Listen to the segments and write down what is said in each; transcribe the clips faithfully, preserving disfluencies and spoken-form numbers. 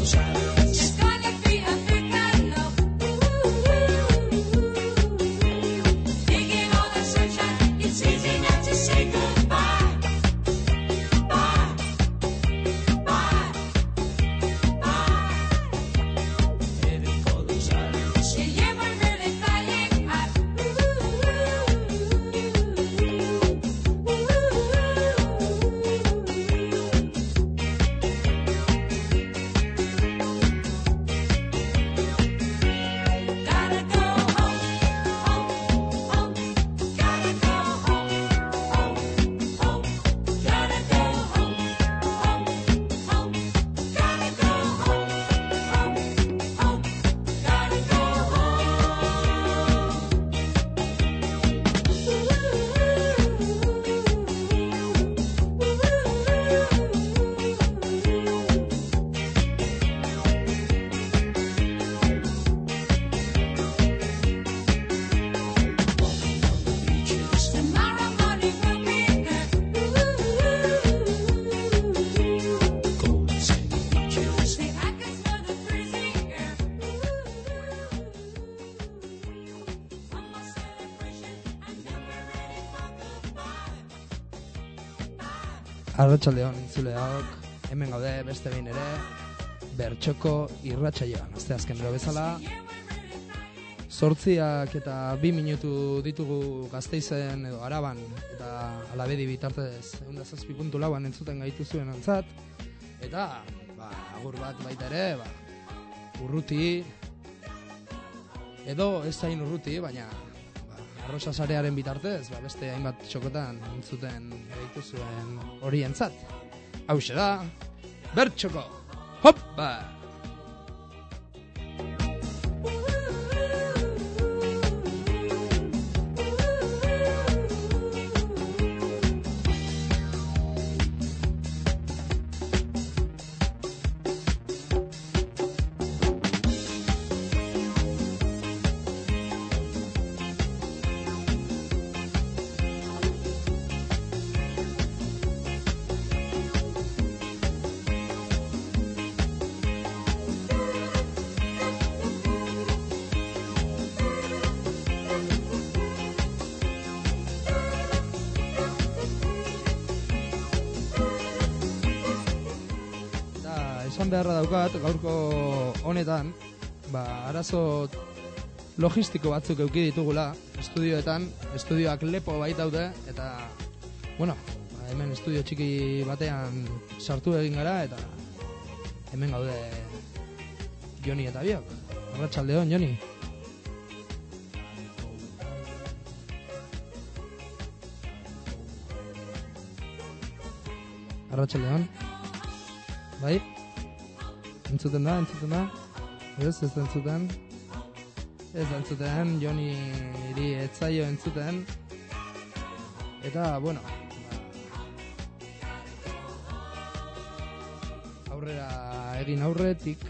Arratsaldeon entzuleak, hemen gaude beste behin ere, bertxoko irratsaioan. Asteazkenero bezala, zortziak eta bi minutu ditugu Gasteizen edo Araban eta Alabedi bitartez ehun eta zazpi puntu lauan entzuten gaituzuen antzat. Eta, ba, agur bat baita ere, ba, urruti, edo ez zain urruti, baina Arrosa sarearen bitartez, ba, beste hainbat txokotan entzuten gaituzuen horientzat. Hauxe da, bertxoko, hoppa! Beharra daukat, gaurko honetan, ba, arazo logistiko batzuk eduki ditugula estudioetan, estudioak lepo baitaude, eta, bueno, ba, hemen estudio txiki batean sartu egin gara, eta hemen gaude Joni eta biok. Arratsaldeon, Joni. Arratsaldeon. Bai? Entzuten da, entzuten da. Ez, ez da entzuten. Ez da entzuten, Joni iri etzaio entzuten. Eta, bueno, ba, aurrera egin aurretik.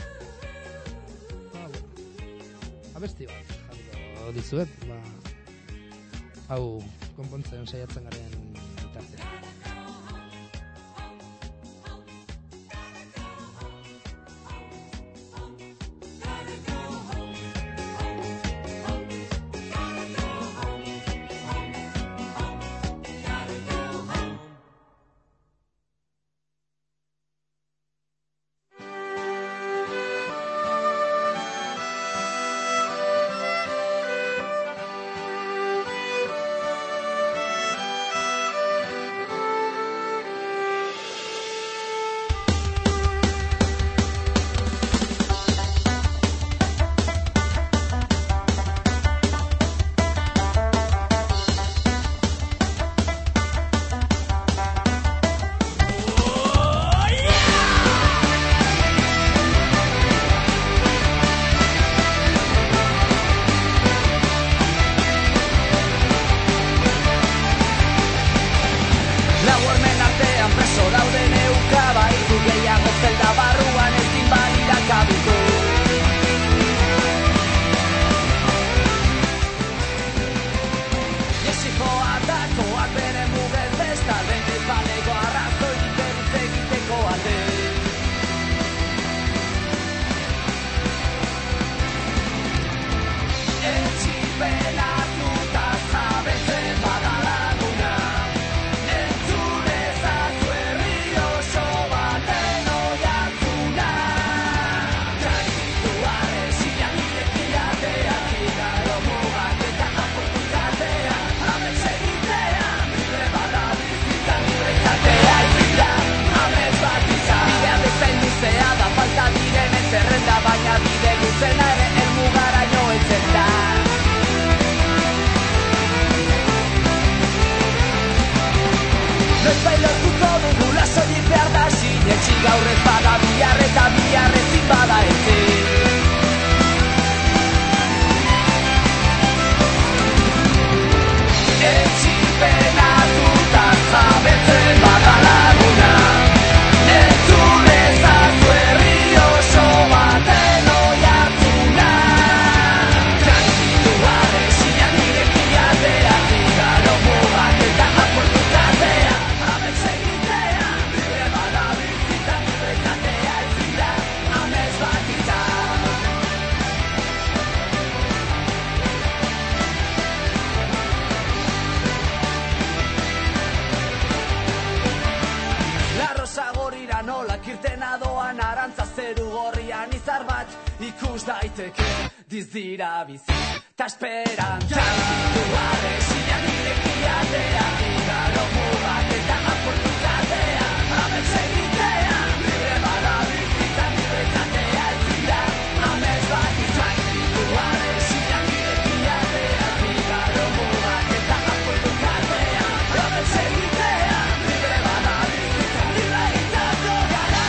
Ba, bueno, abesti bat jarriko dizuet. Ba, hau konpontzen saiatzen garen bitartean. zeru gorrian izar bat ikus daiteke dizdira bizi ta esperantza duare sinak irekiatea igaro mugak eta oportunitatea amets egitea libre bada bizitza libre katea ezira amets bat izan duare sinak irekiatea igaro mugak eta oportunitatea amets egitea libre bada bizitza libre izango gara.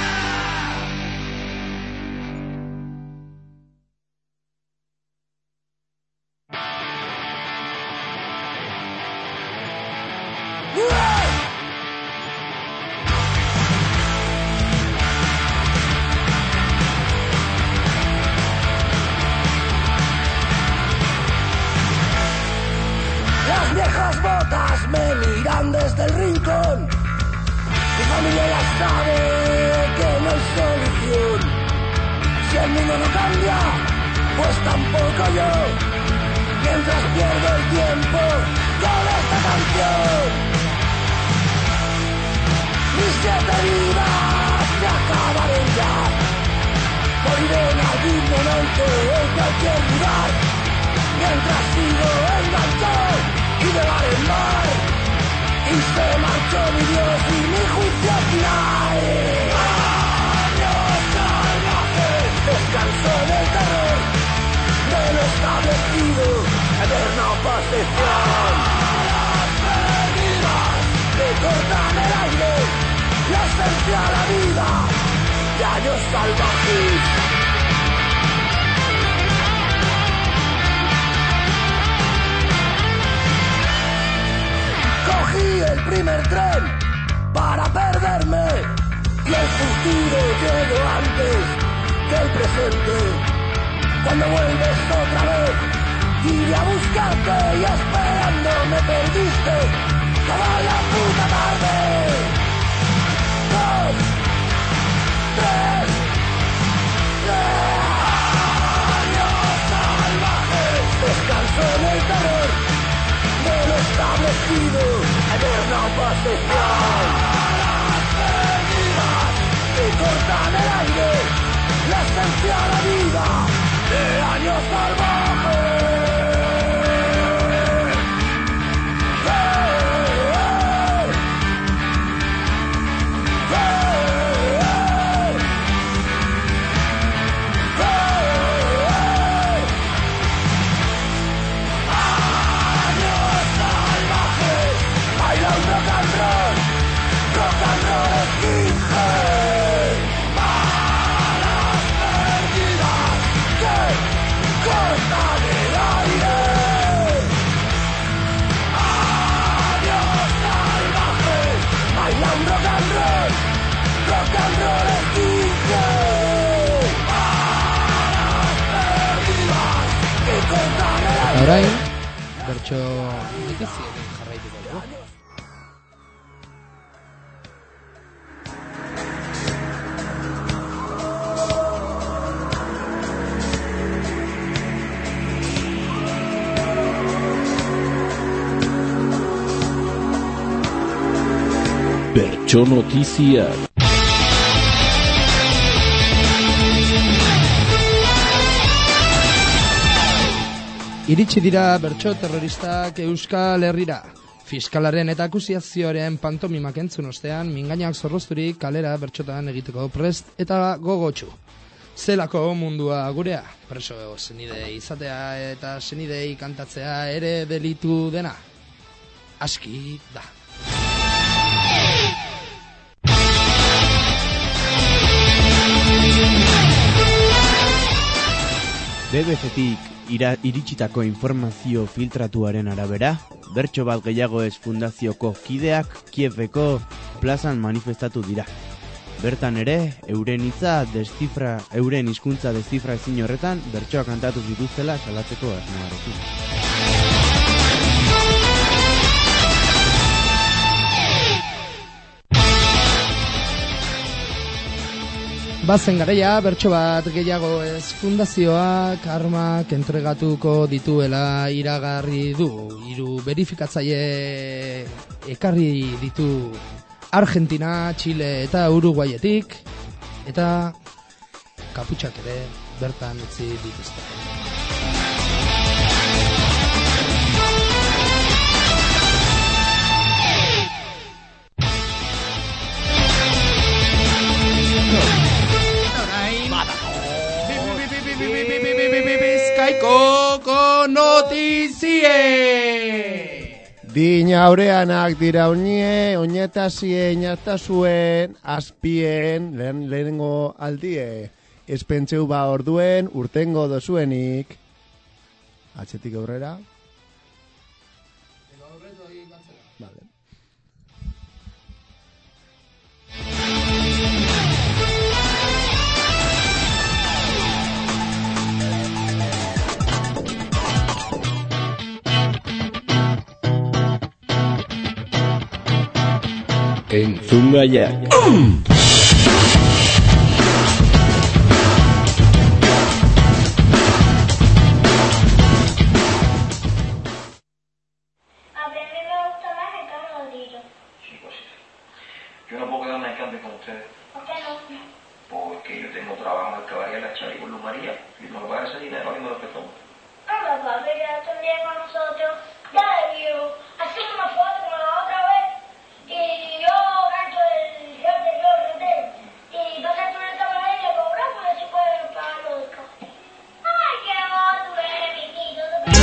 Las viejas botas me miran desde el rincón. Mi familia ya sabe que no hay solución. Si el mundo no cambia, pues tampoco yo. Mientras pierdo el tiempo con esta canción. Mis siete vidas se acabaron ya. Moriré en algún momento en cualquier lugar. Mientras sigo enganchado y de bar en bar. Y se marchó mi Dios y mi juicio final. Años salvajes, descanso del terror de lo establecido, eterna posesión. Balas perdidas que cortan el aire, la esencia a la vida de años salvajes. Cogí el primer tren para perderme y el futuro llegó antes que el presente. Cuando vuelves otra vez, iré a buscarte y esperando me perdiste toda la puta tarde. Dos, tres, años salvajes, descanso en el terror de lo establecido, eterna posesión. Balas perdidas que cortan el aire, la esencia a la vida de años salvajes. Orain, bertso ditizien jarraituko dugu. Bertso notiziak. Iritsi dira bertso terroristak Euskal Herrira. Fiskalaren eta akusiazioaren pantomimak entzun ostean, mingainak zorrozturik kalera bertsotan egiteko prest eta gogotsu. Zelako mundua gurea, preso senide izatea eta senidei kantatzea ere delitu dena. Aski da. B B C-tik ira, iritsitako informazio filtratuaren arabera, bertso bat gehiago ez fundazioko kideak Kieveko plazan manifestatu dira. Bertan ere, euren hitza deszifra, euren hizkuntza deszifra ezin horretan bertsoa kantatu zituztela salatzeko asmoarekin. Bazen garaia, bertso bat gehiago ez fundazioak armak entregatuko dituela iragarri du. Hiru verifikatzaile ekarri ditu Argentina, Chile eta Uruguayetik. Eta kaputxak ere bertan utzi dituzte. Bizkaikoko notizie! Dina aureanak dira onie, oinetazie, inartazuen, azpien, lehen, lehenengo aldie. Espentzeu ba orduen, urtengo dozuenik. Atxetik aurrera. Vale. Entzungaia. Yo no puedo quedarme de cante con ustedes. ¿Por qué no? Porque yo tengo trabajo en el Cabaret La Chari con Luz María y no me paga ese dinero y me lo prestó. Anda, papi, quédate un día con nosotros. Dale, viejo. Hacemos una foto como la otra vez. Y yo canto el jefe de yo entero. Y vas a tener esta manera y le cobramos y así pueden pagar los del café. Ay, qué vos, tú eres mi niño.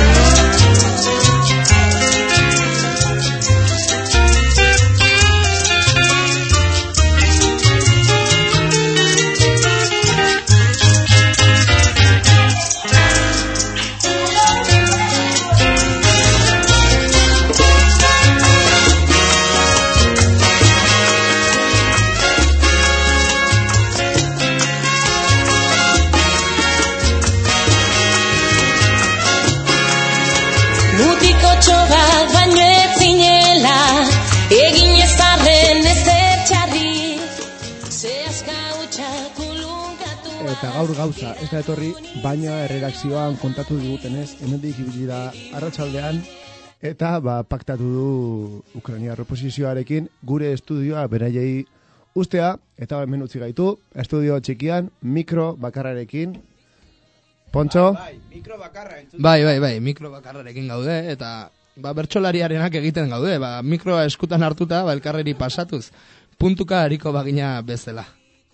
Eta gaur gauza, ez da etorri, baina erredakzioan kontatu digutenez, hemendik ibili da arratsaldean, eta ba, paktatu du Ukrainiar oposizioarekin gure estudioa beraiei ustea, eta hemen utzi gaitu, estudio txikian, mikro bakarrarekin. Pontxo? Bai, mikro bakarra entzun. Bai, bai, bai, mikro bakarrarekin gaude, eta ba, bertsolariarenak egiten gaude, ba, mikroa eskutan hartuta, ba, elkarreri pasatuz, puntuka hariko bagina bezala.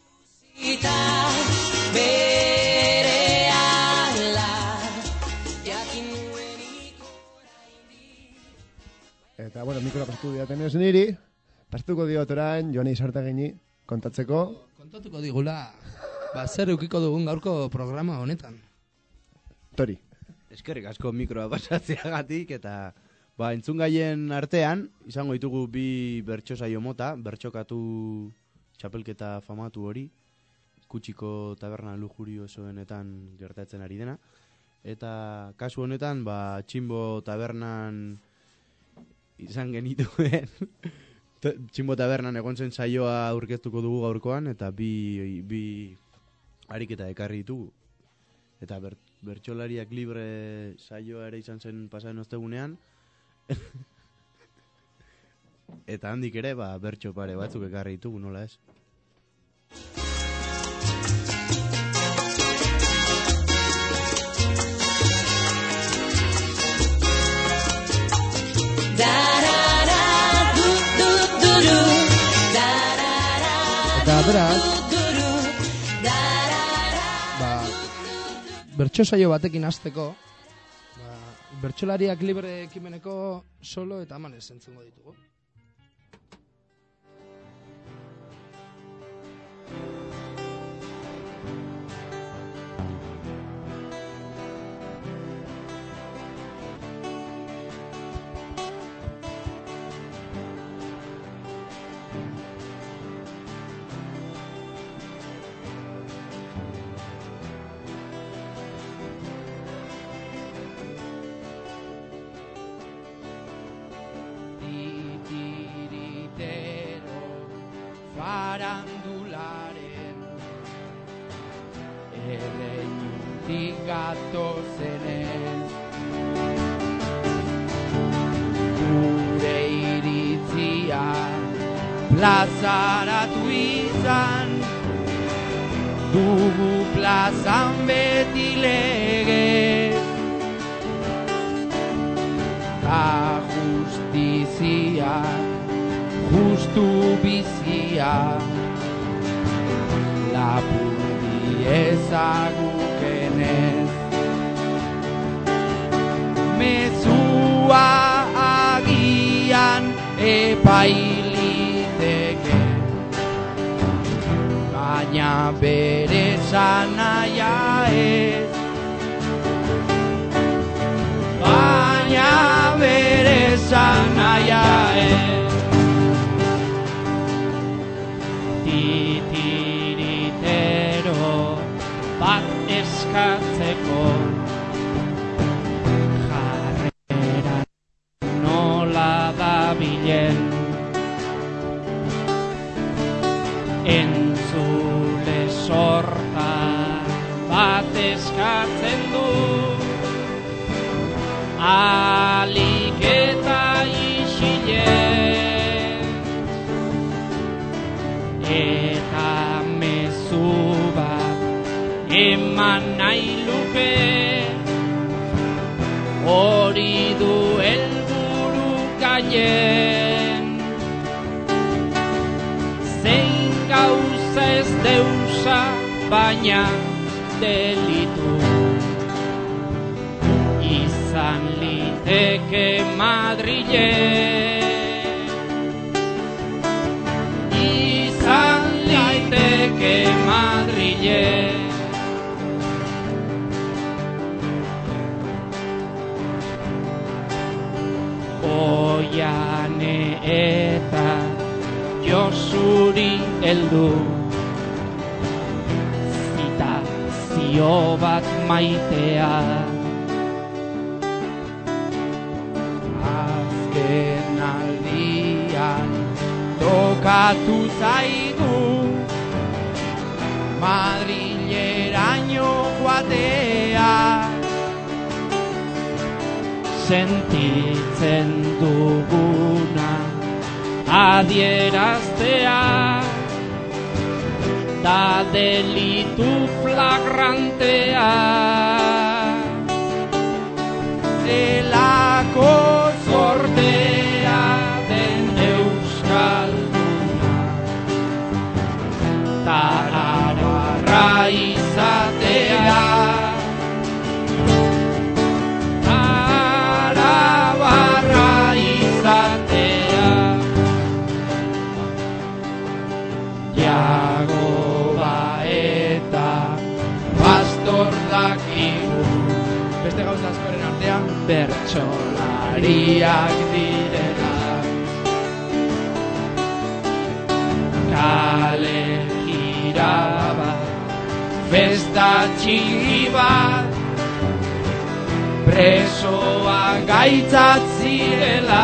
Eta, bueno, mikroa pasatu diatenez niri, pasatuko diot orain, Joani Sartagini, kontatzeko. Kontatuko digula, ba, zer eukiko dugun gaurko programa honetan. Tori. Eskerrik asko mikroa pasatzeagatik, eta ba, entzungaien artean, izango ditugu bi bertso saio mota, bertxokatu txapelketa famatu hori, Kutsiko taberna lujuriosoenetan gertatzen ari dena, eta kasu honetan, ba, Tximbo tabernan izan genituen, Tximbo tabernan egon zen saioa aurkeztuko dugu gaurkoan, eta bi, bi ariketa ekarri ditugu. Eta ber, bertsolariak libre saioa ere izan zen pasaren ostegunean, eta handik ere, ba, bertso pare batzuk ekarri ditugu, nola ez? Eta beraz, ba, bertso saio batekin hasteko, ba, bertsolariak libre ekimeneko solo eta amanez entzungo ditugu. Farandularen erreinutik gatozenez gure iritzia plazaratu izan dugu plazan beti lege ta justizia justu bizia lapurdi ezagukenez mezua agian epailiteke baina bere sanaia ez baina bere sanaia ez titiritero bat eskatzeko jarrera nola dabilen entzule sorta bat eskatzen du alik eta isilen eta mezu bat eman nahi luke hori du helburu gaien zein gauza ez deusa baina delitu izan liteke Madrilen izan liteke Madrilen Oiane eta Josuri heldu zitazio bat maitea azken aldian tokatu zaigu Madrileraino joatea sentitzen duguna adieraztea da delitu flagrantea zelako zortea den euskalduna tarabarra izatea tarabarra izatea Jagoba eta pastor dakigu beste gauza askoren artean bertsolariak direla kale gira bat festa txiki bat presoa gaitzat zirela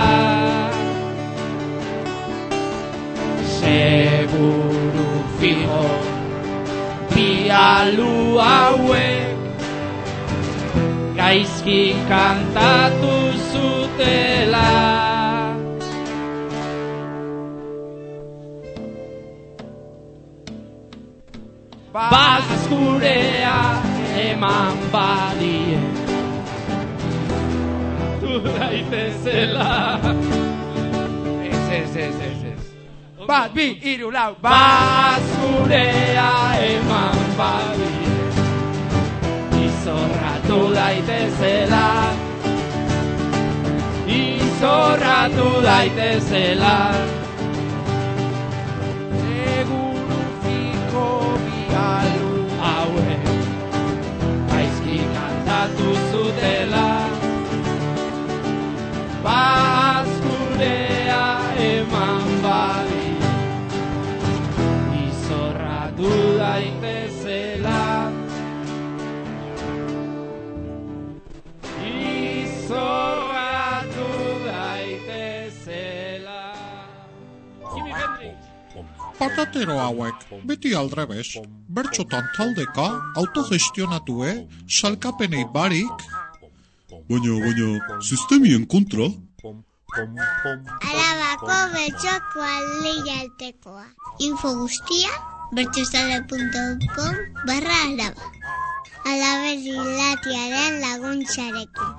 seguru fijo pialu hauek gaizki kantatu zutela bazkurea eman badie du daitezela ez ez ez ez bat, bi, hiru, lau bazkurea eman badie izorratu daitezela izorratu daitezela seguru fiko bialu hauek gaizki kantatu zutela bazkurea eman badie izorratu daitezela izorratu daitezela Jimi Hendrix Patatero hauek, beti aldrebes, bertxotan taldeka, autogestionatue, salkapenei barik. Baina, baina, sistemien kontra. Arabako bertxoko aldeia altekoa. Info guztia, bertsozale punto com barra araba. Alaber irratiaren laguntzarekin.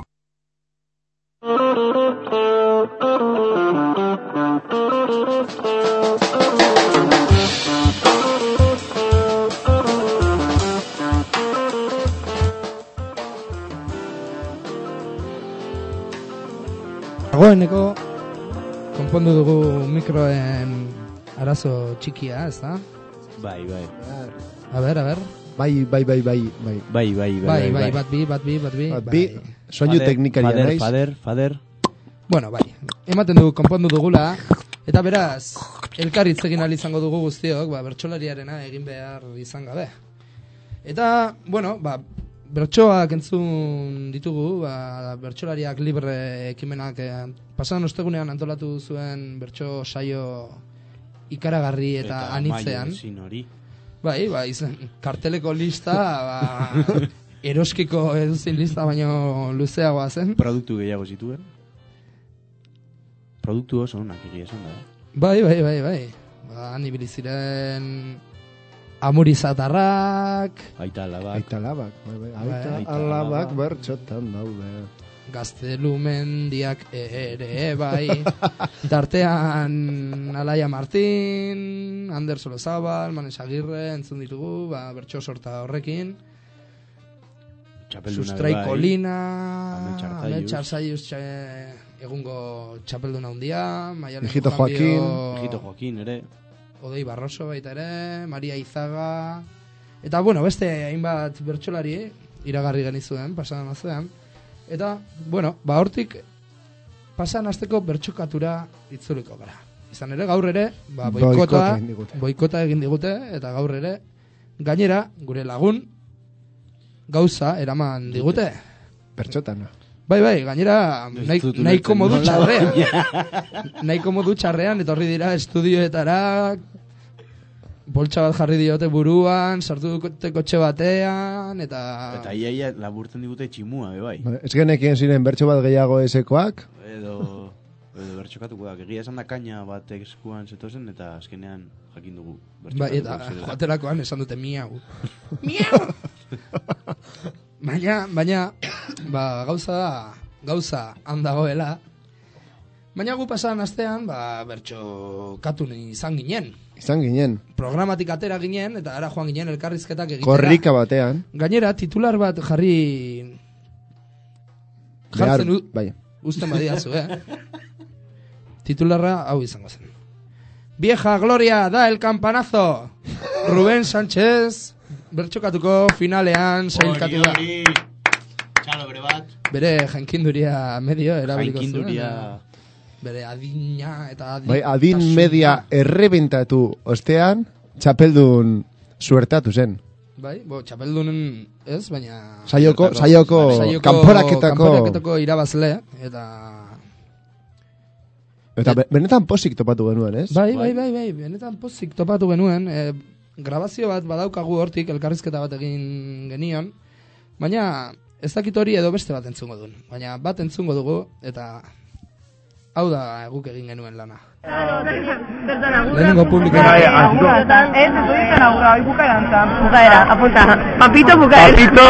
Dagoeneko konpondu dugu mikroen arazo txikia, ez da? Bai, bai. A ber, a ber. Bai, bai, bai, bai, bai. Bai, bai, bai, bai, bat bi, bat bi, bat bi. Bat bi, soinu teknikaria naiz. Fader, fader. Bueno, bai, ematen dugu, konpondu dugula, eta beraz, elkarritz egin ahal izango dugu guztiok, ba, bertsolariarena egin behar izan gabe. Eta, bueno, ba, bertsoak entzun ditugu, ba, bertsolariak libre ekimenak eh, pasadan ostegunean antolatu zuen bertso saio ikaragarri eta, eta anitzean. Bai, ba, izan, karteleko lista, ba, eroskiko eduzin lista baino luzeagoa zen. Produktu gehiago zituen. Produktu oso onak egia esan da. Bai, bai, bai, bai. Ba, han ibili ziren amurizatarrak. Aita alabak. Aita alabak, bai, bai. Aita, Aita alabak bertxotan daude. Gaztelumendiak ere, bai. Tartean Alaia Martin, Ander Solozabal, Manes Agirre, entzun ditugu, ba, bertso sorta horrekin. Sustrai Kolina, Ametxar Zaius, egungo txapelduna hundia, Ejito Joaquin, Ejito Joaquin ere, Odei Barroso baita ere, Maria Izaga, eta bueno, beste hainbat bertsolari iragarri genizuen, pasadan azean, eta, bueno, ba hortik pasan azteko bertsokatura itzuliko gara. Izan ere, gaur ere, ba, boikota, boikota egin digute, eta gaur ere, gainera, gure lagun, gauza eraman digute. Bertxotan, Bai, bai, gainera nahiko modu txarrean. Nahiko modu txarrean, etorri dira estudioetara, boltsa bat jarri diote buruan, sartu dute kotxe batean, eta... Eta iaia laburtzen digute tximua, bai. Ez genekien ziren bertso bat gehiago esekoak? Edo, edo bertxokatuko da, egia esan da kaina bat eskuan zetozen, eta azkenean jakin dugu. Bai, eta joaterakoan esan dute miau. Miau! Baina, baina, ba, gauza da, gauza handagoela. Baina gu pasan astean, ba, bertso katun izan ginen. Izan ginen. Programatik atera ginen, eta ara joan ginen elkarrizketak egitera. Korrika batean. Gainera, titular bat jarri... Jartzen u... Bai. Usten badiazu, eh? Titularra hau izango zen. Vieja Gloria da el campanazo. Rubén Sánchez... Bertxokatuko finalean sailkatu da. Txalo bere bat. Bere jankinduria medio erabiliko zuen. Jankinduria. Bere adina eta adin. Bai, adin media errebentatu ostean, txapeldun suertatu zen. Bai, bo, txapeldunen ez, baina... Saioko, saioko, kanporaketako... Kanporaketako irabazle, eta... Eta benetan pozik topatu genuen, ez? Bai, bai, bai, bai, benetan pozik topatu genuen, eh, grabazio bat badaukagu hortik elkarrizketa bat egin genion, baina ez dakit hori edo beste bat entzungo duen. Baina bat entzungo dugu, eta hau da guk egin genuen lana. Lehenengo publikoa. Ez, ez du izan aurra, hoi bukaeran zan. Bukaera, apunta. Papito bukaera.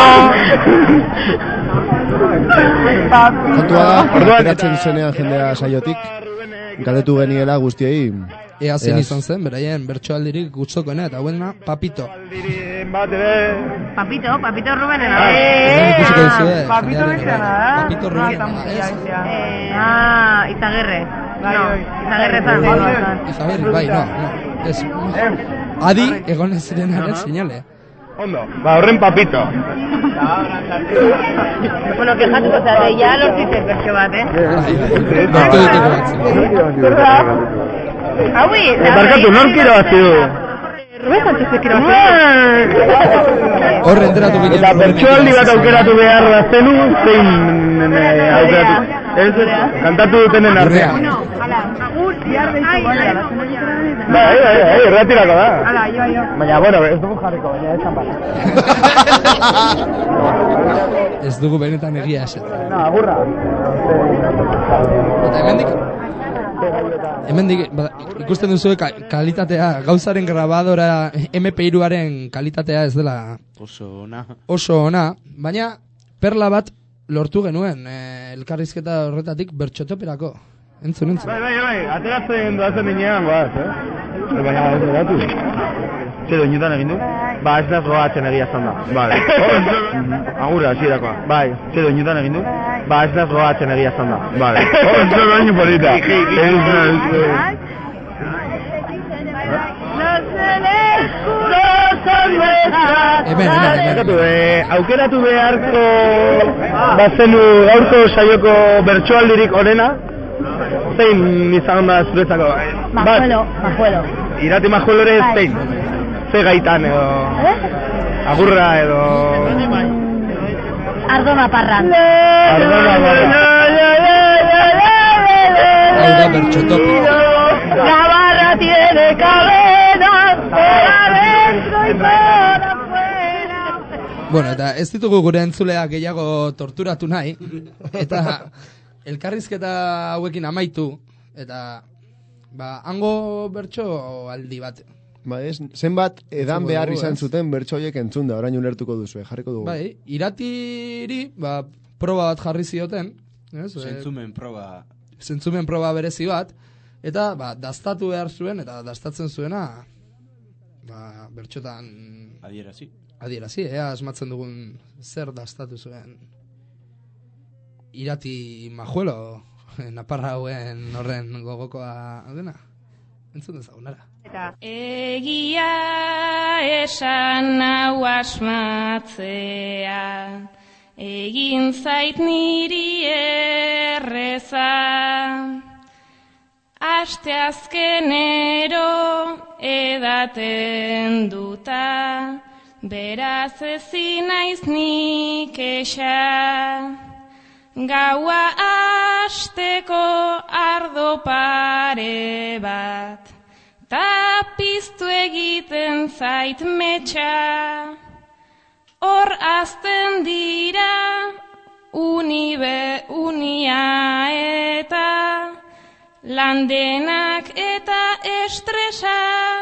Papito! Kontua da, orduan zenean jendea saiotik, galdetu geniela guztiei... Ea zen izan zen, beraien bertsoaldirik gutzokoena, eta huena Papito. Papito, Papito Rubenena. Papito Rubenena. Papito Rubenena. Ah, Izaguirre. No, Izaguirre zan. Izaguirre, bai, no, no. Ez, adi egon ez zirenaren sinale. Ondo, ba, horren Papito. Bueno, kejatuko zara, ya lortitez bertso bat, eh? Lortu diteko bat. Aui, barkatu, nork irabazi du? Rubén Sánchez irabazi du. Horre enteratu ginen. Eta bertsoaldi bat aukeratu behar da zenu, zein aukeratu. Ez, kantatu dutenen artean. Agur, bihar deitu. Bai, bai, bai, erratirako da. Hala, jo, jo. Baina, bueno, ez dugu jarriko, baina ez zanpara. Ez dugu benetan egia eset. No, agurra. Eta hemendik? hemen dik, ba, ikusten duzu ka, kalitatea, gauzaren grabadora eme pe hiruaren kalitatea ez dela oso ona. Oso ona, baina perla bat lortu genuen e, elkarrizketa horretatik bertxotoperako. Entzun, entzun. Bai, bai, bai, ateratzen doazen dinean, goaz, eh? Baina, ez datu. Zer doinutan egin du? Ba, ez naz goatzen egia zan da. Vale. Agurra, hasi dakoa. Bai, zer doinutan egin du? Ba, ez naz goatzen egia zan da. Vale. Zer doinu polita. Hemen, hemen, hemen. Aukeratu beharko bazenu gaurko saioko bertsoaldirik onena, zein izan da zuretzako? Majuelo, Majuelo. Irati Majuelo ere zein? Ze gaitan edo... Agurra edo... Ardona Parran. Ardona Parran. Hau da bertxotopi. La barra tiene cadenas por adentro y por afuera. Bueno, eta ez ditugu gure entzuleak gehiago torturatu nahi, eta elkarrizketa hauekin amaitu, eta ba, hango bertso aldi bat. Ba ez, zenbat edan behar izan zuten bertso horiek entzun da, orain ulertuko duzu, jarriko dugu. Bai, iratiri, ba, proba bat jarri zioten. Zentzumen proba. Zentzumen proba berezi bat, eta ba, dastatu behar zuen, eta dastatzen zuena, ba, bertxotan... Adierazi. Adierazi, ea asmatzen dugun zer dastatu zuen. Irati Majuelo, naparra hauen horren gogokoa dena. Entzun dezagunara. Egia esan hau asmatzea, egin zait niri erreza. Aste azkenero edaten duta, beraz ezin naiz nik exa. Gaua asteko ardo pare bat, ta piztu egiten zait metxa. Hor azten dira unibe unia eta landenak eta estresa,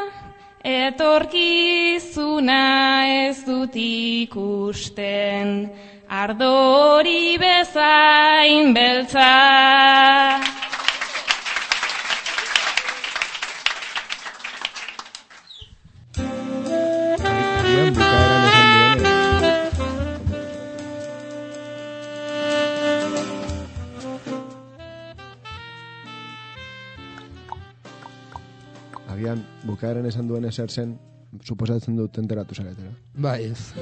etorkizuna ez dut ikusten, ardo hori bezain beltza. Agian, bukaeran esan duen ezer zen, suposatzen dut enteratu zaretera. Bai, ez.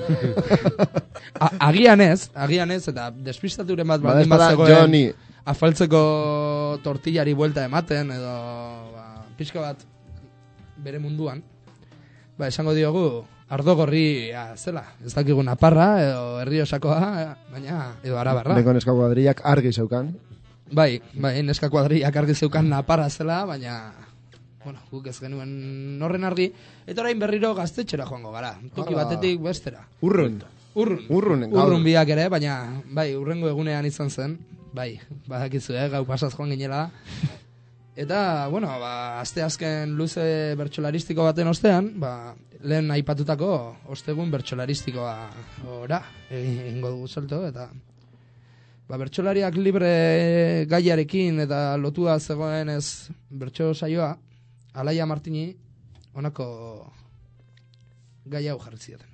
Agian ez, agian ez, eta despistaturen bat Ba, baldin ez bada, bat zegoen Johnny. afaltzeko tortillari buelta ematen, edo ba, pixka bat bere munduan. Ba, esango diogu, ardo gorria zela, ez dakigu naparra, edo herriosakoa, baina, edo arabarra. Neko neska kuadrillak argi zeukan. Bai, bai, neska kuadrillak argi zeukan naparra zela, baina... Bueno, guk ez genuen horren argi, eta orain berriro gaztetxera joango gara. Toki Hala. batetik bestera. Urrun. Urrun. Urrun. Urrun biak ere, baina, bai, urrengo egunean izan zen. Bai, badakizu, eh, gau pasaz joan ginela. Eta, bueno, ba, aste azken luze bertsolaristiko baten ostean, ba, lehen aipatutako ostegun bertsolaristikoa ora, egingo dugu salto, eta... Ba, bertsolariak libre gaiarekin eta lotua zegoen ez bertso saioa, Alaia Martini honako gai hau jarri zioten.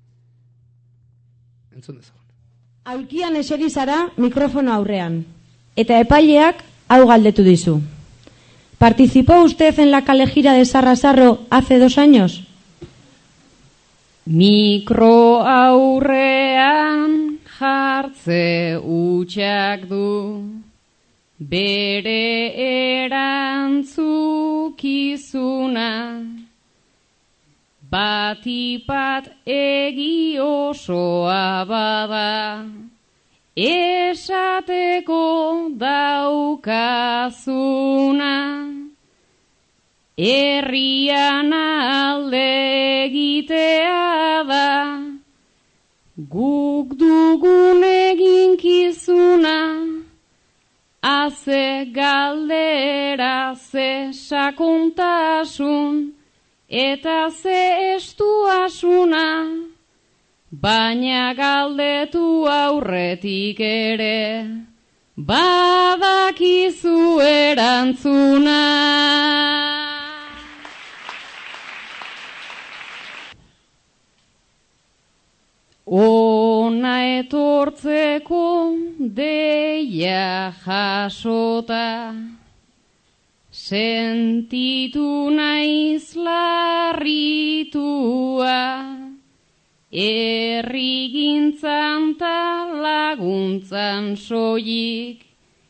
Entzun dezagun. Aulkian eseri zara mikrofono aurrean, eta epaileak hau galdetu dizu. ¿Participó usted en la kalejira de Sarrasarro hace dos años? Mikro aurrean jartze utxak du, bere erantzukizuna, batipat egi osoa bada, esateko daukazuna, herrian alde egitea da, guk dugun eginkizuna, haze galde galdera ze sakontasun eta ze estuasuna, baina galdetu aurretik ere badakizu erantzuna. Ona etortzeko deia jasota, sentitu naiz larritua, errigintzan ta laguntzan soilik,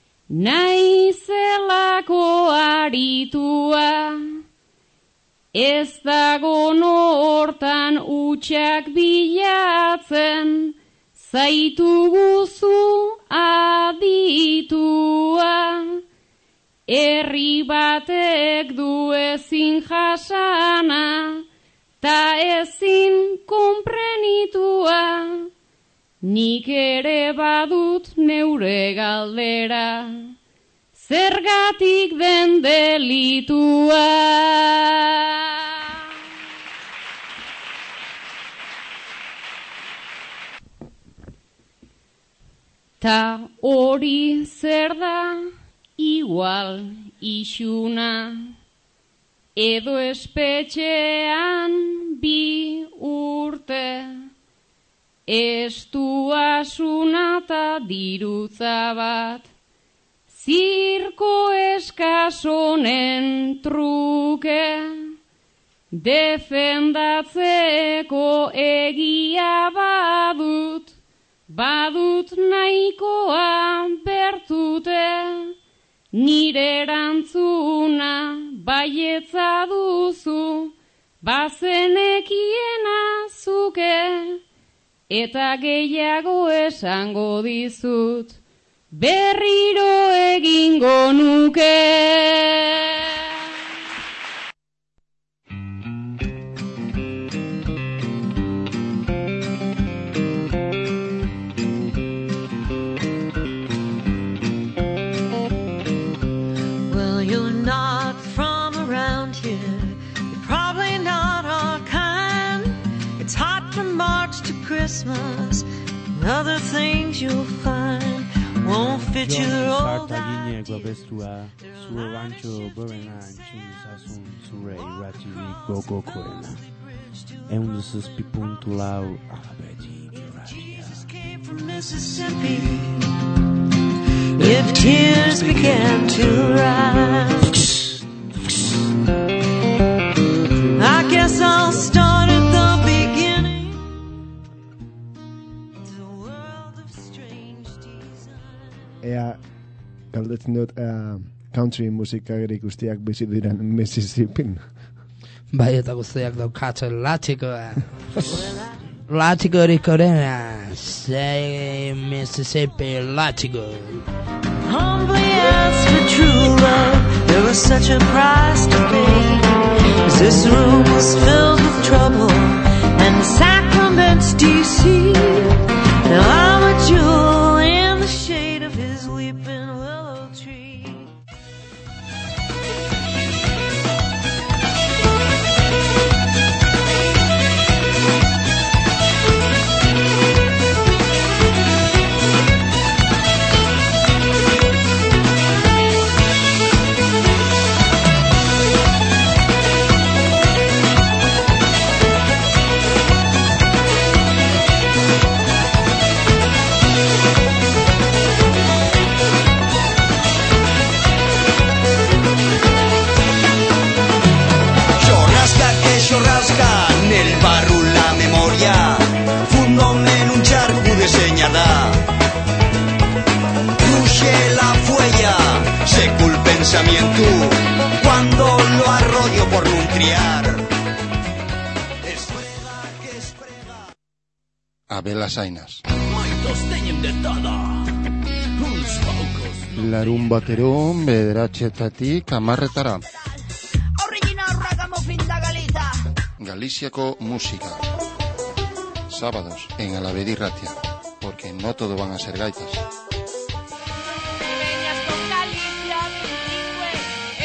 naizelako aritua. Ez dago hortan utxak bilatzen, zaitu guzu aditua. Herri batek du ezin jasana, ta ezin konprenitua. Nik ere badut neure galdera, zergatik den delitua. Ta hori zer da igual isuna, edo espetxean bi urte, estuasuna ta dirutza bat, zirko eskasonen truke, defendatzeko egia badut, badut nahikoa bertute, nire erantzuna baietza duzu, bazenekiena zuke, eta gehiago esango dizut, berriro egingo nuke. Well, you're not from around here, you're probably not our kind. It's hot from March to Christmas, and other things you'll find won't fit your old eyes. Babestua, zure gantxo borena entzun zazun zure irratirik gogokoena. Egun zazpi puntu lau agabetik irratia. From Mississippi, if tears began to rise, I guess I'll start at the beginning. The world of strange desire. Ea, galdetzen dut, ea, country musikagerik guztiak bizi diren Mississippin. Bai, eta guztiak daukatzen latikoa. Latikorik orena, say Mississippi latiko. Humbly ask for true love, there was such a price to pay. As this room was filled with trouble, and Sacramento's D C. Now I'm a jewel in the shade of his weeping willow tree. Nel barro la memoria, fundome en un charco de señada. Cruce la fuella, seco el pensamiento, cuando lo arroyo por nutriar. Esfrega que esfrega. Abel Asainas. Maitos teñen de todo. Uns pocos. Larun batero, bederatxetatik amarretara. Original ragamuffin da Galiza. Galiciaco música. Sábados en Alavedi Ratia, porque no todo van a ser gaitas. Con Galicia bilingüe,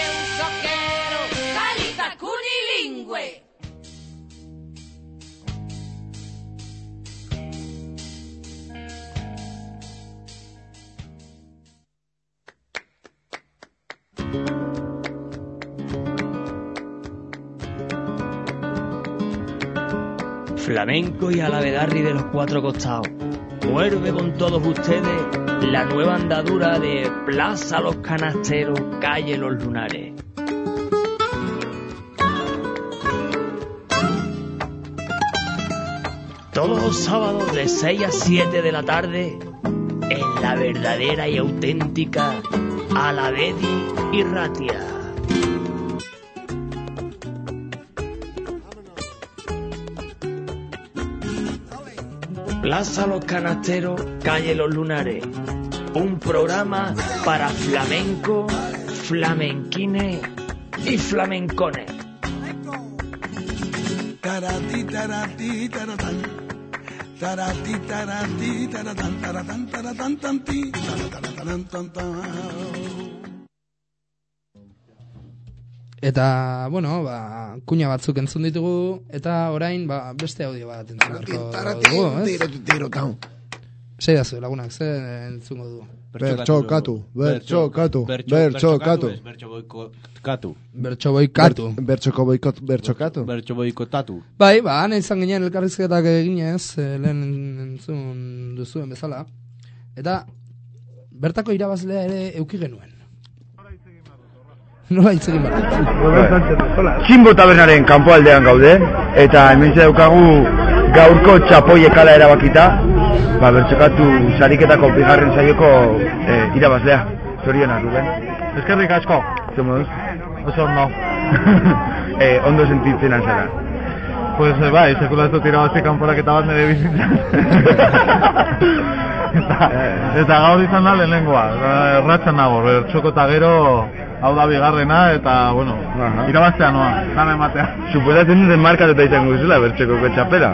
flamenco y alavedarri de los cuatro costados. Vuelve con todos ustedes la nueva andadura de Plaza Los Canasteros, calle Los Lunares. Todos los sábados de seis a siete de la tarde en la verdadera y auténtica Alavedi y Ratia. Plaza Los Canasteros, calle Los Lunares. Un programa para flamenco, flamenquines y flamencones. Tarati, tarati, taratán. Tarati, tarati, taratán, taratán, taratán, tanti, taratán, taratán. Eta, bueno, ba, kuña batzuk entzun ditugu, eta orain, ba, beste audio bat entzun beharko dugu, ez? Sei da zu, lagunak, ze entzungo dugu? Bertxokatu, bertxokatu, bertxokatu. Bertxoboikatu. Bertxoboikatu. Bertxoboikot, bertxokatu. Bertxoboikotatu. Bai, ba, han izan ginen elkarrizketak eginez, lehen entzun duzuen bezala. Eta, bertako irabazlea ere euki genuen. Nola hitz egin behar? Txinbo tabernaren kanpoaldean gaude, eta hementxe daukagu gaurko txapoiekala erabakita, ba, bertxokatu sariketako bigarren saioko eh, irabazlea. Zorionak, Ruben. Eskerrik asko. Zemoduz? Oso ondo. eh, ondo sentitzen azara. Pues eh, bai, sekula ez dut irabazi kanporaketa bat nire bizitzan. eta, eta gaur izan da lehenengoa. Erratzen nago, bertxoko eta gero hau da bigarrena, eta, bueno, irabaztea noa, zan ematea. Suposatzen duten markat eta izango duzula, bertxokoko txapela.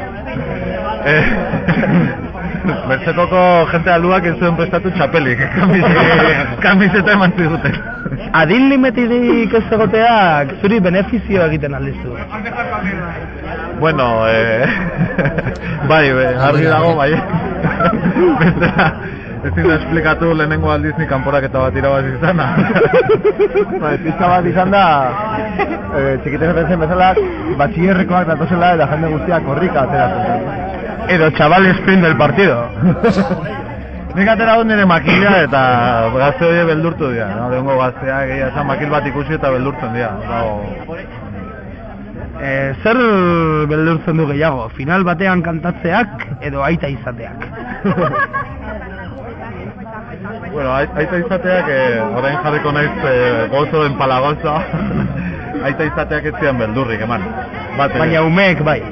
Bertxokoko jente aluak ez zuen prestatu txapelik, kamiseta eman ziduten. Adin limitirik ez egoteak zuri benefizio egiten aldizu. Bueno, eh, bai, argi dago, bai. Bestela, ezin da esplikatu lehenengo aldiz ni kanporaketa bat irabazi izana. Bai, pizka bat izan da, eh, txikiten zaten zen bezala, batxillerrekoak datozela eta jende guztiak korrika ateratzen. Edo chaval sprint del partido. Nik atera dut nire makila eta gazte hori beldurtu dira. No? Lehenko gazteak egia esan makil bat ikusi eta beldurtzen dira. Dago... E, zer beldurtzen du gehiago? Final batean kantatzeak edo aita izateak? Bueno, aita izateak, eh, orain jarriko naiz eh, gozo en palagoza. Aita izateak ez zian beldurrik, eman. Bate, baina umeek bai.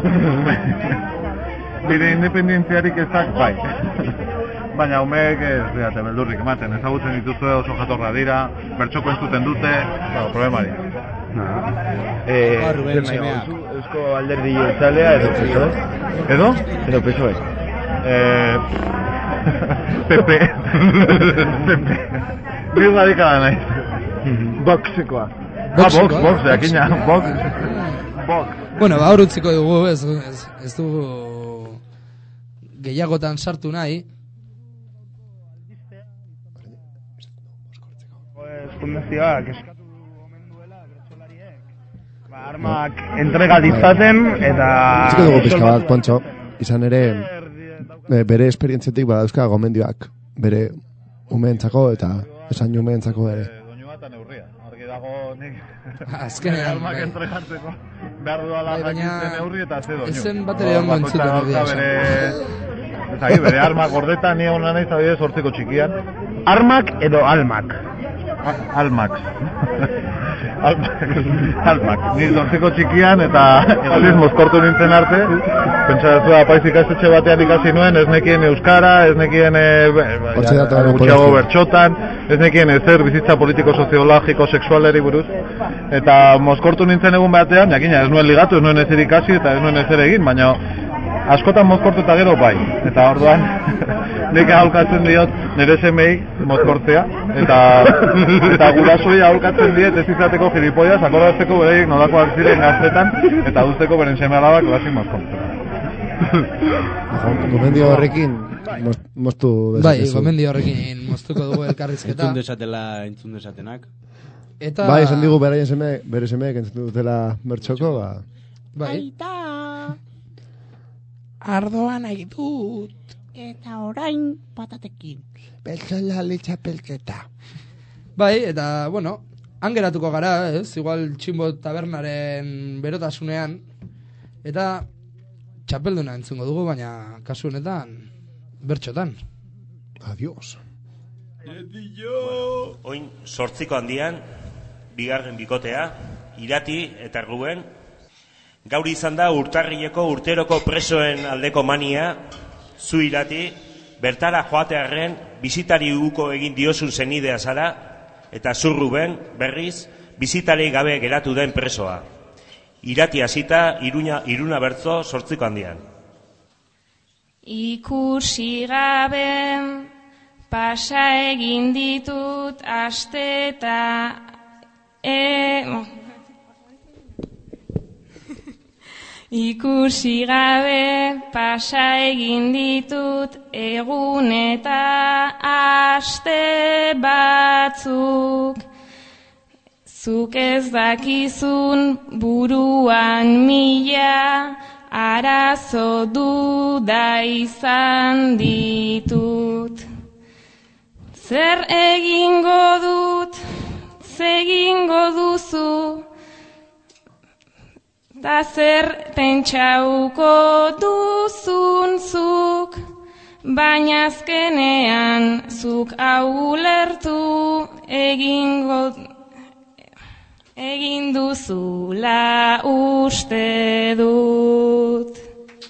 Bide independentziarik ezak bai. Baina umeek ez diate beldurrik ematen. Ezagutzen dituzue oso jatorra dira, bertxoko entzuten dute, bueno, problema dira. Eh, Eusko alderdi jeltzalea edo P S O E? Edo? Edo P S O E? Eh... P P. P P. Bi radikala naiz. Boxekoa. Ah, box, box, jakina, box. Box. Bueno, ba, hor utziko dugu, ez, ez, ez dugu gehiagotan sartu nahi. Fundazioak eskatu omen duela bertsolariek ba, armak entrega ditzaten eta... Ziko dugu pizka bat, Pontxo, izan ere bere esperientziatik badauzka gomendioak, bere umeentzako eta esan umeentzako ere. Doinu bat neurria, argi dago nik... Azkenean, armak entregatzeko behar duala jakitzen neurri eta ze doinu. Ezen bat ere ondo entzuten erdia esan. Bere armak gordeta ni hona nahiz abide sortzeko txikian. Armak edo almak? Almak. Almak. Ni sortzeko txikian eta egaliz mozkortu nintzen arte. Pentsatu da, paiz ikastetxe batean ikasi nuen, ez nekien euskara, ez nekien gutxiago bertxotan, ez nekien ezer bizitza politiko-soziologiko, sexualeri buruz. Eta mozkortu nintzen egun batean, jakina, ez nuen ligatu, ez nuen ezer ikasi eta ez nuen ezer egin, baina askotan mozkortu eta gero bai. Eta orduan, nik aholkatzen diot nire semei mozkortzea, eta, eta gurasoi aholkatzen diet ez izateko gilipollas, akordatzeko bereik nolakoak ziren gaztetan, eta duzteko beren seme alabak klasik mozkortzea. Gomendio horrekin moztu dezakezu. Bai, gomendio horrekin moztuko dugu elkarrizketa. Entzun desatela, entzun desatenak. Eta... Bai, esan digu beraien seme, bere semeek entzun dutela bertxoko, ba... Bai. ardoa nahi dut. Eta orain patatekin. Beltzola litxapelketa. Bai, eta, bueno, han geratuko gara, ez? Igual txinbo tabernaren berotasunean. Eta txapelduna entzungo dugu, baina kasu honetan bertxotan. Adiós. Bueno, oin sortziko handian, bigarren bikotea, Irati eta Ruben. Gaur izan da urtarrileko urteroko presoen aldeko mania, zu Irati, bertara joatearren bisitari uko egin diozun zenidea zara, eta zu Ruben, berriz, bisitari gabe geratu den presoa. Irati hasita iruna, iruna bertzo sortziko handian. Ikusi gabe pasa egin ditut aste eta e... Ikusi gabe pasa egin ditut egun eta aste batzuk. Zuk ez dakizun buruan mila arazo duda izan ditut. Zer egingo dut, zer egingo duzu, da zer pentsauko duzun zuk, baina azkenean zuk hau ulertu egingo egin duzula uste dut.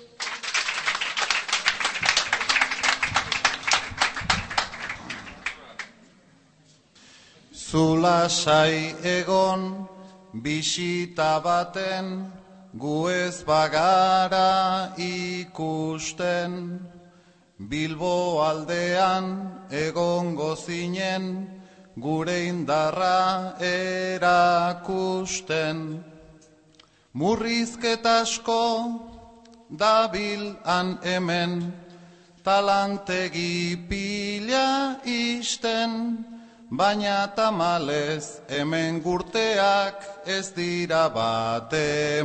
Zula sai egon bisita baten gu ez bagara ikusten, Bilbo aldean egongo zinen gure indarra erakusten. Murrizketa asko dabil han hemen, talantegi pila isten, baina tamalez hemen gurteak ez dira bate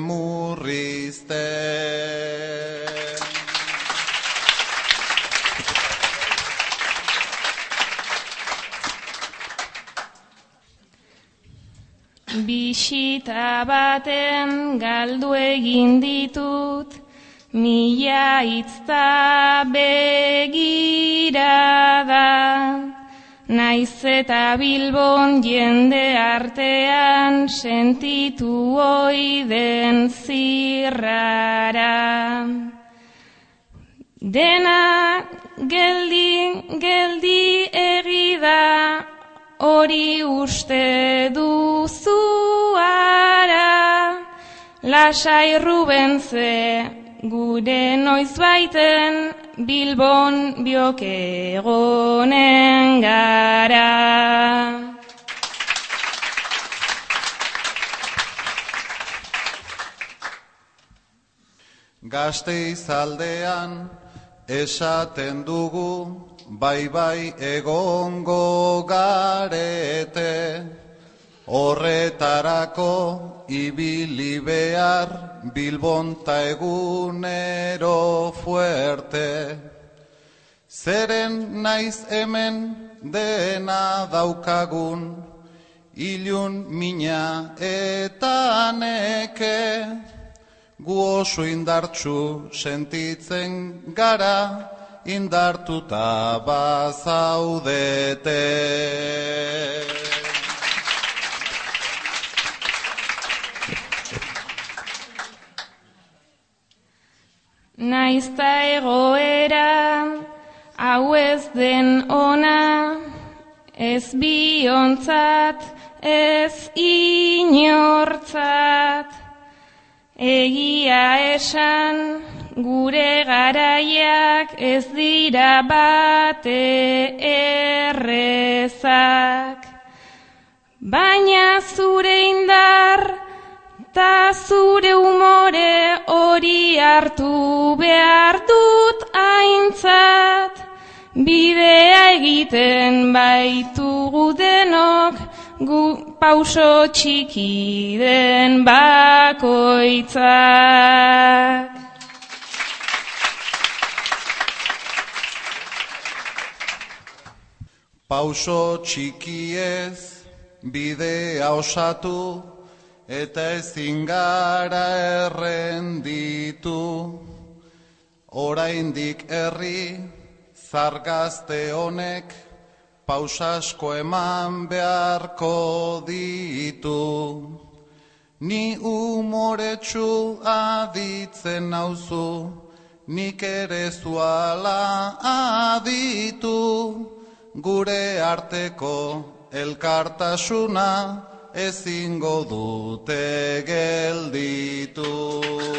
murrizten. Bisita baten galdu egin ditut, mila hitzta begirada. Naiz eta Bilbon jende artean sentitu oiden zirrara. Dena geldi, geldi egida, hori uste duzu ara. Lasai Ruben ze gure noizbaiten Bilbon bioke egonen gara. Gasteiz aldean esaten dugu, bai bai egongo garete, horretarako ibili behar Bilbon ta egunero fuerte. Zeren naiz hemen dena daukagun, ilun mina eta neke, gu oso indartsu sentitzen gara, indartuta bazaudete. Naizta egoera hau ez den ona, ez biontzat, ez inortzat. Egia esan gure garaiak ez dira bate errezak. Baina zure indar ta zure umore hori hartu behar dut aintzat, bidea egiten baitugu denok, gu pauso txiki den bakoitzak. pauso txikiez bidea osatu, eta ezin gara errenditu. Oraindik herri zargazte honek pausasko eman beharko ditu. Ni umoretsu aditzen nauzu, nik ere zuala aditu. Gure arteko elkartasuna ezingo dute gelditu.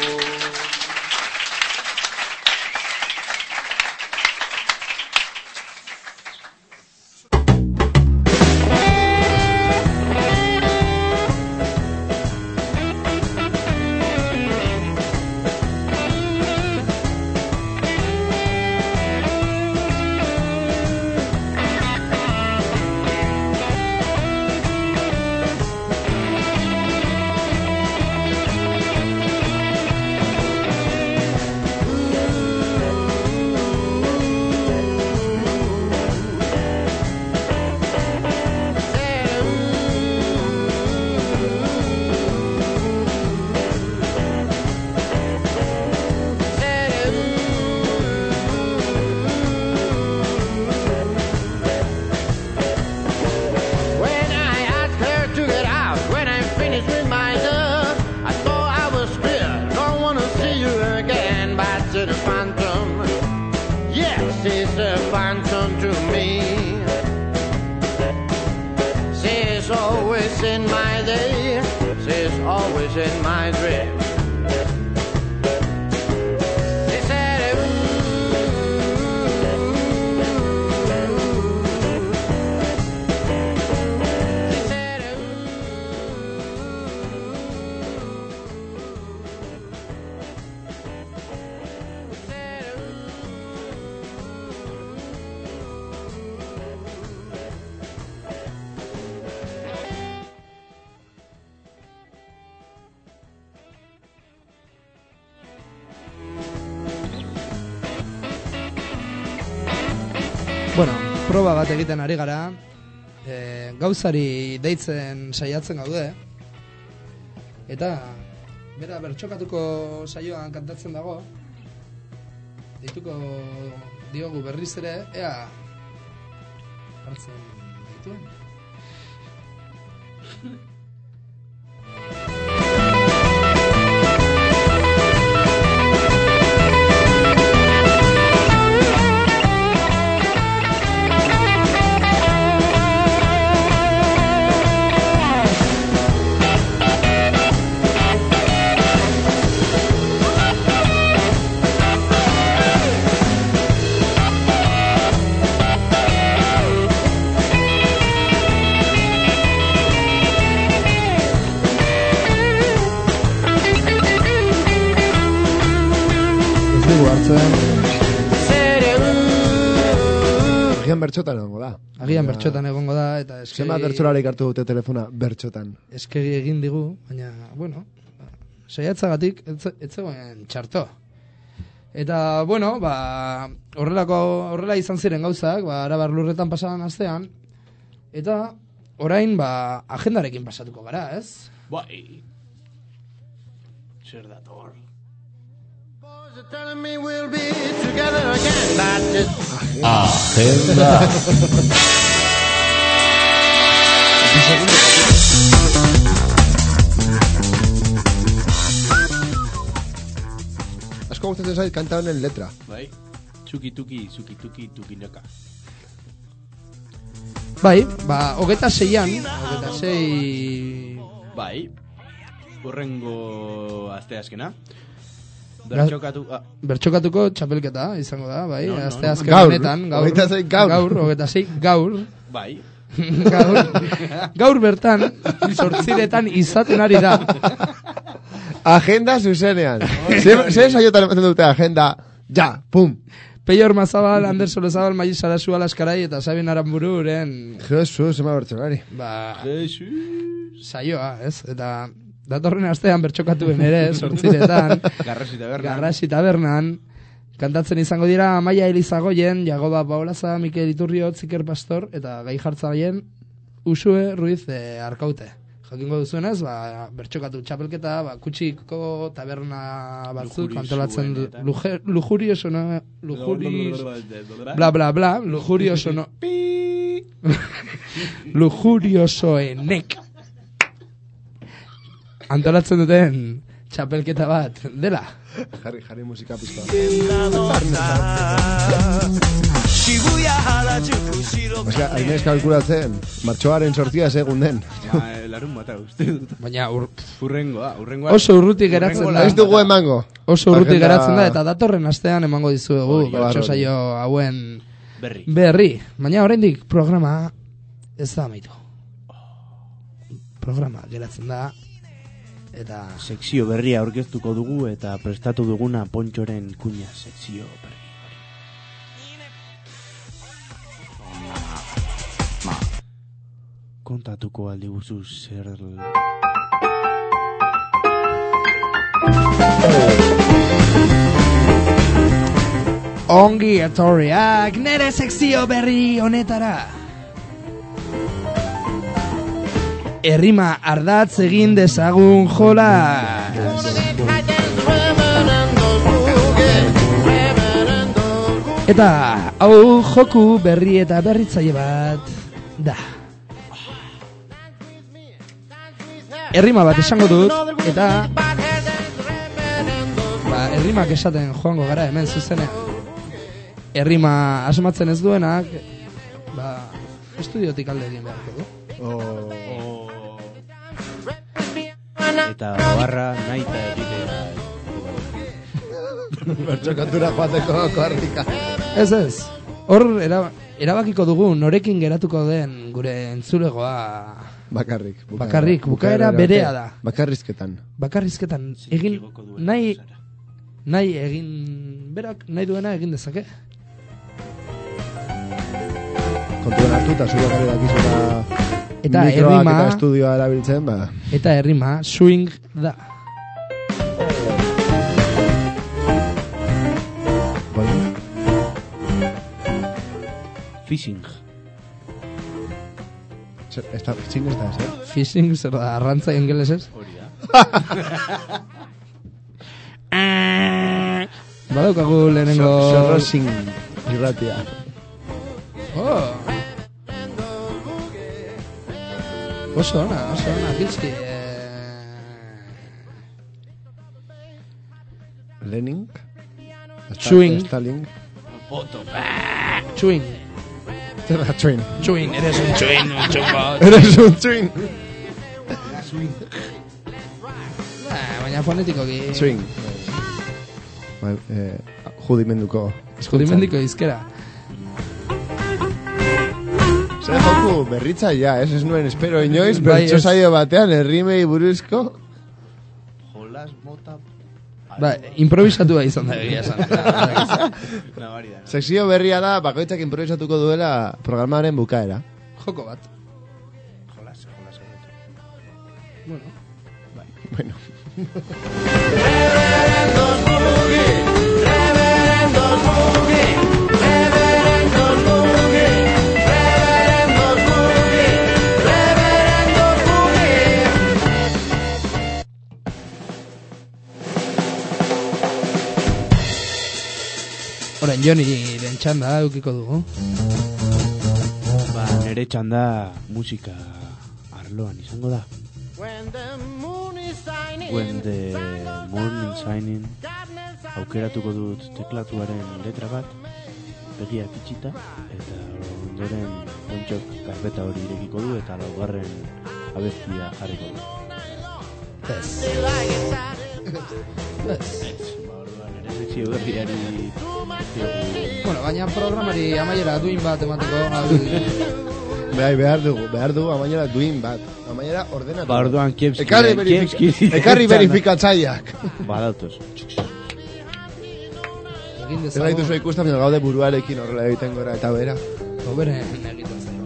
Bueno, proba bat egiten ari gara, e, gauzari deitzen saiatzen gaude, eta bera bertxokatuko saioan kantatzen dago, deituko diogu berriz ere, ea hartzen dituen. Agian bertxotan egongo da. Agian bertxotan egongo da, eta eskegi... Zema bertxolarik hartu dute telefona bertxotan. Eskegi egin digu, baina, bueno, saiatzagatik ez zegoen txarto. Eta, bueno, ba, horrelako, horrela izan ziren gauzak, ba, Arabar Lurretan pasadan astean, eta orain, ba, agendarekin pasatuko gara, ez? Bai. Zer dator. Agenda. Asko gustatzen zait kanta honen letra. Bai. Txuki tuki, zuki tuki, tuki neka. Bai, ba, hogeta seian, hogeta sei... Bai. Urrengo asteazkena. Bertxokatu, ah. Bertxokatuko txapelketa izango da, bai, no, no, azte azken gaur, honetan, gaur, hogeta sei gaur, gaur, hogeta sei gaur, bai, gaur, gaur bertan, zortziretan izaten ari da. Agenda zuzenean. Zer saiotan ematen dute agenda, ja, pum. Peior Mazabal, Ander Solozabal, Maia Sarasua Laskarai eta Sabin Aranbururen... Jesus, ema bertxolari. Ba, Jesus. Saioa, ez? Eta... Datorren astean bertxokatuen ere, sortziretan. Garrasi tabernan. Garrasi tabernan. Kantatzen izango dira Amaia Elizagoien, Jagoba Paolaza, Mikel Iturriot, Ziker Pastor, eta gai jartzaien Usue Ruiz e, Arkaute. Jakingo duzuenez, ba, bertxokatu txapelketa, ba, kutsiko taberna batzuk antolatzen du, lujer, lujurioso, no? Lujuris, bla, bla, bla, lujurioso, no? Lujuriosoenek antolatzen duten txapelketa bat, dela? Jarri, jarri musika pizka. Osea, hainez kalkulatzen, martxoaren sortia segun den. Larun bata uste dut. Baina ur... urrengoa, urrengoa. Oso urrutik geratzen da. Ez dugu emango. Oso urrutik geratzen da, eta datorren astean emango dizuegu, bertso saio hauen berri. berri. Baina oraindik programa ez da amaitu. Programa geratzen da. Eta sekzio berria aurkeztuko dugu eta prestatu duguna Pontxoren kuña sekzio berri. Kontatuko aldi guzu zer... Ongi etorriak nere sekzio berri honetara. Errima ardatz egin dezagun jola. Eta hau joku berri eta berritzaile bat da. Errima bat esango dut eta ba, errimak esaten joango gara hemen zuzenean. Errima asmatzen ez duenak ba, estudiotik alde egin beharko du. Oh. Eta barra nahi eta egitea. Bertxokatura joateko korrika. Ez ez, hor erabakiko dugu norekin geratuko den gure entzulegoa. Bakarrik. Bukaera. Bakarrik, bukaera berea da. Bakarrizketan. Bakarrizketan, egin, nahi, nahi egin, berak nahi duena egin dezake. Kontuan hartu eta zure gare dakizuna... Eta errima eta estudioa erabiltzen, ba. Eta errima swing da. Fishing. Esta fishing ez da, ez, eh? Fishing zer da, arrantza ingelesez? Hori da. Badaukagu lehenengo... Sorrosing irratia. Oh! Oso ona, oso ona, giltzki. Lenin? Chewing. Stalin. Foto. Chewing. Zer da, chewing. Chewing, eres un chewing, un chumbo. Eres un chewing. Baina fonetiko ki... Chewing. Eh, judimenduko. Judimenduko izkera. Zer joku berritzaia, ez ez nuen espero inoiz, bertso saio batean errimei buruzko. Jolas mota... Ba, improvisatua izan da egia esan. Sekzio berria da, bakoitzak improvisatuko duela programaren bukaera. Joko bat. Jolas, jolas. Bueno. Bai. Bueno. Reverendos Boogie, Reverendos Boogie, Reverendos Boogie, Reverendos Boogie, Reverendos Boogie. Horen Joni den txanda eukiko dugu. Ba, nere txanda musika arloan izango da. When the moon is shining, aukeratuko dut teklatuaren letra bat, begiak itxita, eta ondoren Pontxok karpeta hori irekiko du, eta laugarren abestia jarriko du. Ez. Ez. Ba, orduan, ere sekzio berriari... Bueno, baina programari amaiera duin bat emateko... Behai, behar dugu, behar dugu amainera duin bat. Amainera ordenatu. Ba, orduan, kiepski. Ekarri, verifika, ekarri verifikatzaileak. Ba, dautuz. Ez gaitu zua ikusten, gaude buruarekin horrela egiten gora eta bera. Hoberen egiten zen.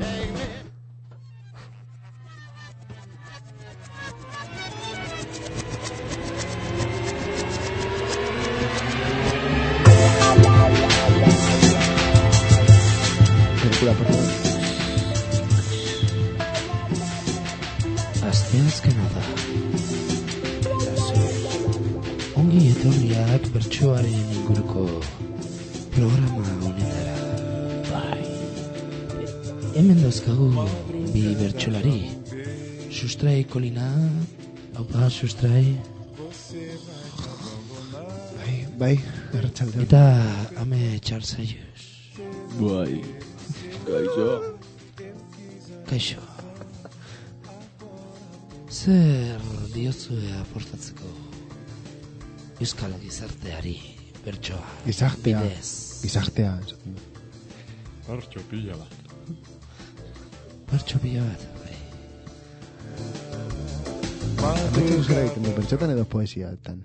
pelikula, por favor. Asteazkena da. Ongi etorriak bertsoaren inguruko programa honetara. Bai. Hemen dauzkagu bi bertsolari. Sustrai Kolina, haupa Sustrai. Bai, bai, arratsaldean. Eta ame Txarsaius. Bai. Kaixo. Kaixo. Zer diozue aportatzeko euskal gizarteari bertsoa? Gizartea. Bidez. Gizartea. Bertso pila bat. Bertso pila bat. Ametxe euskara egiten du, bertxotan edo poesiatan?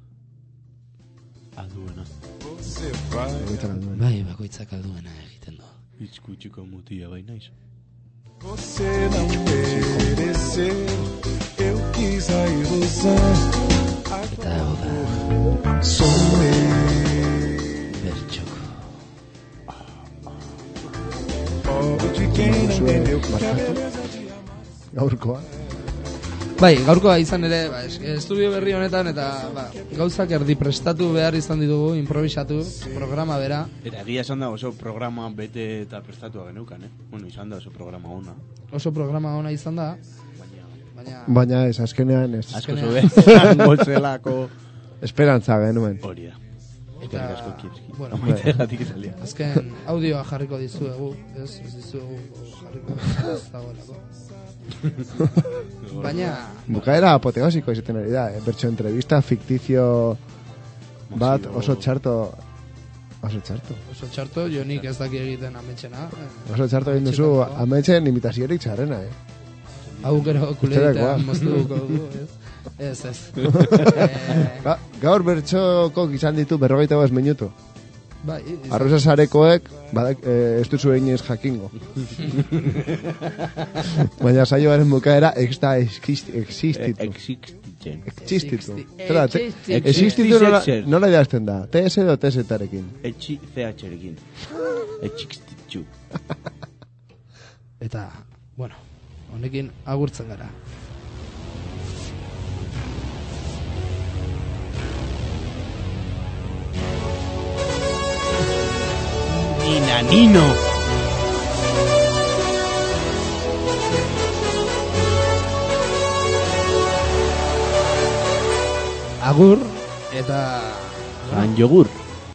Alduena. Bakoitzak alduena. Bai, bakoitzak alduena egiten du. Itzkutxiko mutia bai naiz. Você não mereceu, eu quis a ilusão. Eta hau da. Sonhei. Bertxoko. Pobre de quem não entendeu que a beleza de Gaurkoa. Bai, gaurkoa izan ere, ba, estudio berri honetan, eta ba, gauzak erdi prestatu behar izan ditugu, improvisatu, programa bera. Eta egia esan da oso programa bete eta prestatua geneukan, eh? Bueno, izan da oso programa ona. Oso programa ona izan da. Baina... Baina ez, azkenean ez. Asko zobe, goltzelako... Esperantza genuen. Hori da. Eta, asko kirski. bueno, Amaitegatik izalia. azken audioa jarriko dizuegu, ez? Ez dizuegu jarriko ez dagoelako. Baina... Bukaera apoteosiko izaten ari da, eh? Bertso entrevista, fiktizio bat, oso txarto... Oso txarto. Oso txarto, jonik ez daki egiten ametxena. Oso txarto egin duzu ametxen imitaziorik txarrena, eh? Hau gero kuleitean moztuko dugu, ez? Ez, ez. Ba, gaur bertxoko izan ditu berrogeita bost minutu. Bai, Arroza sarekoek badak, eh, ez duzu egin ez jakingo. Baina saioaren bukaera exta existitu. Existitzen. Existitu. Zera, existitu nola idazten da? T S edo T Z-tarekin? Etxi C H-rekin. Existitu. Eta, bueno, honekin agurtzen gara. Ninanino. Agur eta... Jan yogur.